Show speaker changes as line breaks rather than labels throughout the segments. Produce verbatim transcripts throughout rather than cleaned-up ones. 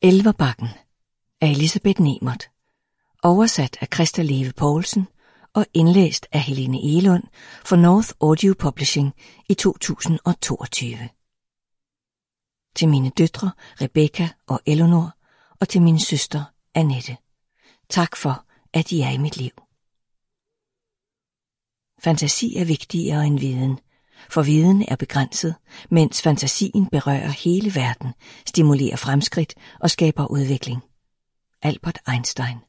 Elverbakken af Elisabeth Nemert. Oversat af Christa Leve Poulsen og indlæst af Helene Egelund for North Audio Publishing i to tusind og toogtyve. Til mine døtre Rebecca og Eleanor og til min søster Annette. Tak for, at I er i mit liv. Fantasi er vigtigere end viden, for viden er begrænset, mens fantasien berører hele verden, stimulerer fremskridt og skaber udvikling. Albert Einstein.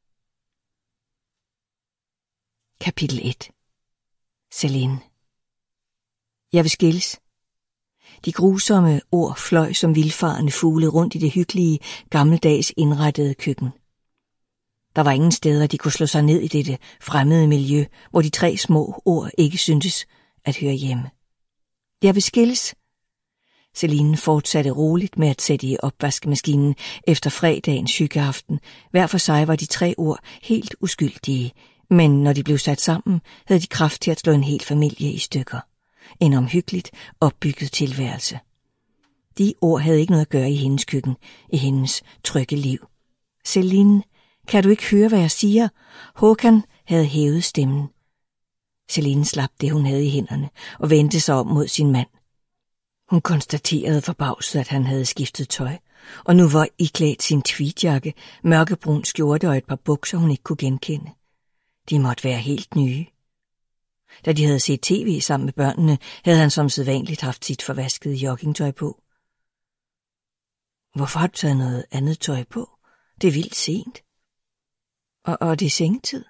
Kapitel et. Celine. Jeg vil skilles. De grusomme ord fløj som vildfarende fugle rundt i det hyggelige, gammeldags indrettede køkken. Der var ingen steder, de kunne slå sig ned i dette fremmede miljø, hvor de tre små ord ikke syntes at høre hjemme. Jeg vil skilles. Celine fortsatte roligt med at sætte i opvaskemaskinen efter fredagens hyggeaften. Hver for sig var de tre ord helt uskyldige, men når de blev sat sammen, havde de kraft til at slå en hel familie i stykker. En omhyggeligt opbygget tilværelse. De ord havde ikke noget at gøre i hendes køkken, i hendes trygge liv. Celine, kan du ikke høre, hvad jeg siger? Håkan havde hævet stemmen. Celine slap det, hun havde i hænderne, og vendte sig om mod sin mand. Hun konstaterede forbavset, at han havde skiftet tøj, og nu var iklædt sin tweedjakke, mørkebrun skjorte og et par bukser, hun ikke kunne genkende. De måtte være helt nye. Da de havde set tv sammen med børnene, havde han som sædvanligt haft sit forvaskede joggingtøj på. Hvorfor har du taget noget andet tøj på? Det er vildt sent. Og, og det er sengetid.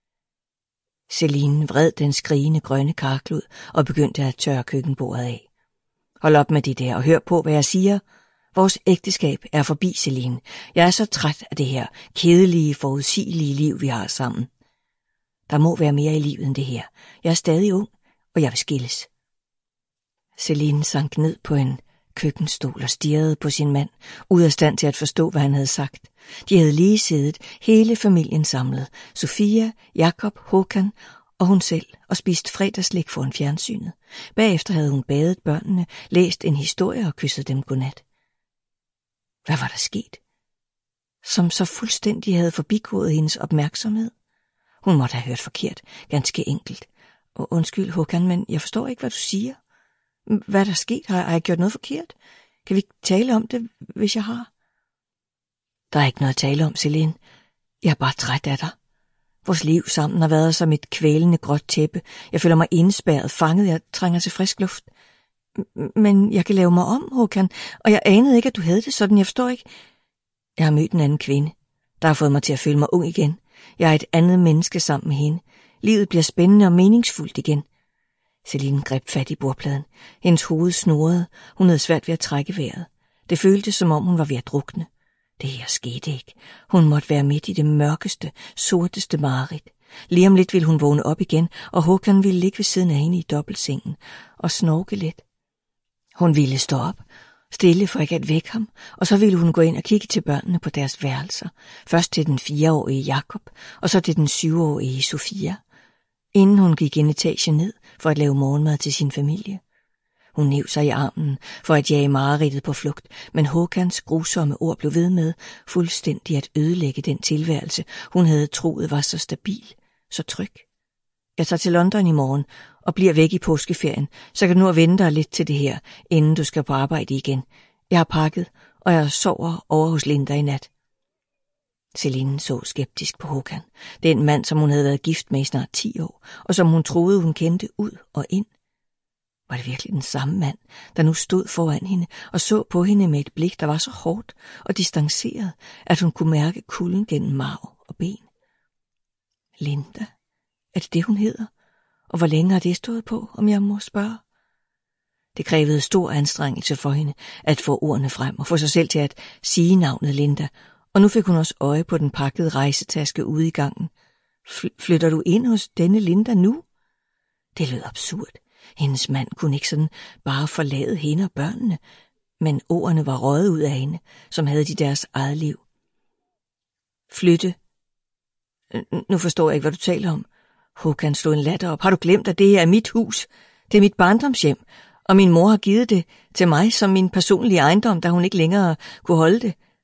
Celine vred den skrigende grønne karklud og begyndte at tørre køkkenbordet af. Hold op med det der og hør på, hvad jeg siger. Vores ægteskab er forbi, Celine. Jeg er så træt af det her kedelige, forudsigelige liv, vi har sammen. Der må være mere i livet end det her. Jeg er stadig ung, og jeg vil skilles. Celine sank ned på en køkkenstol og stirrede på sin mand, ud af stand til at forstå, hvad han havde sagt. De havde lige siddet, hele familien samlet. Sofia, Jakob, Håkan og hun selv, og spist fredagslik foran fjernsynet. Bagefter havde hun badet børnene, læst en historie og kysset dem godnat. Hvad var der sket? Som så fuldstændig havde forbigået hendes opmærksomhed. Hun måtte have hørt forkert, ganske enkelt. Og undskyld, Håkan, men jeg forstår ikke, hvad du siger. Hvad er der sket? Har jeg gjort noget forkert? Kan vi ikke tale om det, hvis jeg har? Der er ikke noget at tale om, Celine. Jeg er bare træt af dig. Vores liv sammen har været som et kvælende gråt tæppe. Jeg føler mig indespærret, fanget. Jeg trænger til frisk luft. Men jeg kan lave mig om, Håkan, og jeg anede ikke, at du havde det sådan. Jeg forstår ikke. Jeg har mødt en anden kvinde, der har fået mig til at føle mig ung igen. Jeg er et andet menneske sammen med hende. Livet bliver spændende og meningsfuldt igen. Celine greb fat i bordpladen. Hendes hoved snurrede. Hun havde svært ved at trække vejret. Det føltes, som om hun var ved at drukne. Det her skete ikke. Hun måtte være midt i det mørkeste, sorteste mareridt. Lige om lidt ville hun vågne op igen, og Håkan ville ligge ved siden af hende i dobbeltsengen og snorke lidt. Hun ville stå op, stille for ikke at vække ham, og så ville hun gå ind og kigge til børnene på deres værelser. Først til den fireårige Jakob, og så til den syvårige Sofia, inden hun gik en etage ned for at lave morgenmad til sin familie. Hun nev sig i armen for at jage mareridtet på flugt, men Håkans grusomme ord blev ved med fuldstændig at ødelægge den tilværelse, hun havde troet var så stabil, så tryg. Jeg tager til London i morgen og bliver væk i påskeferien, så kan du nu at vente dig lidt til det her, inden du skal på arbejde igen. Jeg har pakket, og jeg sover over hos Linda i nat. Celine så skeptisk på Håkan, den mand, som hun havde været gift med i snart ti år, og som hun troede, hun kendte ud og ind. Var det virkelig den samme mand, der nu stod foran hende og så på hende med et blik, der var så hårdt og distanceret, at hun kunne mærke kulden gennem marv og ben? Linda? Er det det, hun hedder? Og hvor længe har det stået på, om jeg må spørge? Det krævede stor anstrengelse for hende at få ordene frem og få sig selv til at sige navnet Linda, og nu fik hun også øje på den pakkede rejsetaske ude i gangen. Flytter du ind hos denne Linda nu? Det lød absurd. Hendes mand kunne ikke sådan bare forlade hende og børnene, men ordene var røget ud af hende, som havde de deres eget liv. Flytte? Nu forstår jeg ikke, hvad du taler om. Håkan slog en latter op. Har du glemt, at det her er mit hus? Det er mit barndomshjem, og min mor har givet det til mig som min personlige ejendom, da hun ikke længere kunne holde det.